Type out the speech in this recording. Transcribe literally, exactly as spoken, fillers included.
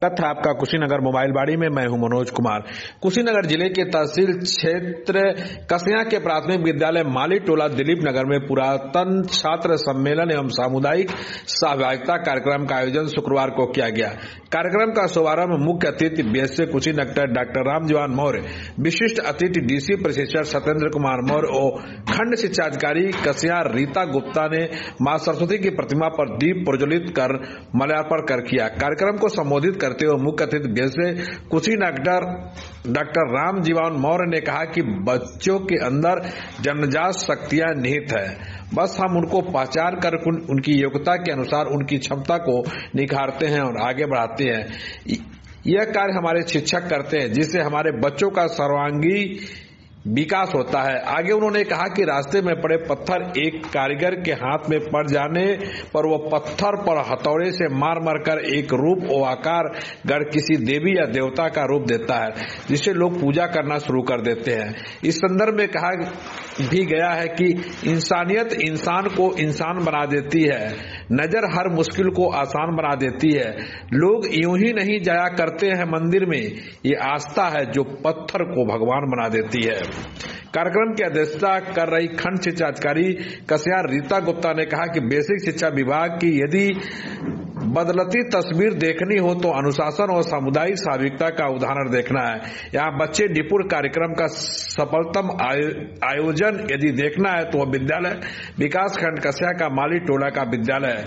तथ्य आपका कुशीनगर मोबाइल बाड़ी में मैं हूं मनोज कुमार। कुशीनगर जिले के तहसील क्षेत्र कसिया के प्राथमिक विद्यालय माली टोला दिलीप नगर में पुरातन छात्र सम्मेलन एवं सामुदायिक सहभागिता कार्यक्रम का आयोजन शुक्रवार को किया गया। कार्यक्रम का शुभारंभ मुख्य अतिथि बीएसए कुशीनगर डॉक्टर रामजीवन मौर्य, विशिष्ट अतिथि डीसी प्रशिक्षक सत्येंद्र कुमार मौर्य और खंड शिक्षा अधिकारी कसिया रीता गुप्ता ने मां सरस्वती की प्रतिमा पर दीप प्रज्वलित कर माल्यार्पण कर किया। कार्यक्रम को संबोधित करते हुए मुख्य अतिथि बीएसए कुशीनगर डॉक्टर रामजीवन मौर्य ने कहा कि बच्चों के अंदर जन्मजात शक्तियां निहित है, बस हम उनको पहचान कर उनकी योग्यता के अनुसार उनकी क्षमता को निखारते हैं और आगे बढ़ाते हैं। यह कार्य हमारे शिक्षक करते हैं, जिससे हमारे बच्चों का सर्वांगी विकास होता है। आगे उन्होंने कहा कि रास्ते में पड़े पत्थर एक कारीगर के हाथ में पड़ जाने पर वो पत्थर पर हथौड़े से मार मार कर एक रूप और आकार गढ़ किसी देवी या देवता का रूप देता है, जिसे लोग पूजा करना शुरू कर देते हैं। इस संदर्भ में कहा भी गया है कि इंसानियत इंसान को इंसान बना देती है, नजर हर मुश्किल को आसान बना देती है। लोग यूं ही नहीं जाया करते हैं मंदिर में, ये आस्था है जो पत्थर को भगवान बना देती है। कार्यक्रम की अध्यक्षता कर रही खंड शिक्षा अधिकारी कसिया रीता गुप्ता ने कहा कि बेसिक शिक्षा विभाग की यदि बदलती तस्वीर देखनी हो तो अनुशासन और सामुदायिक सहभागिता का उदाहरण देखना है। यहाँ बच्चे निपुण कार्यक्रम का सफलतम आयोजन यदि देखना है तो वह विद्यालय विकास खंड कसिया का माली टोला का विद्यालय है।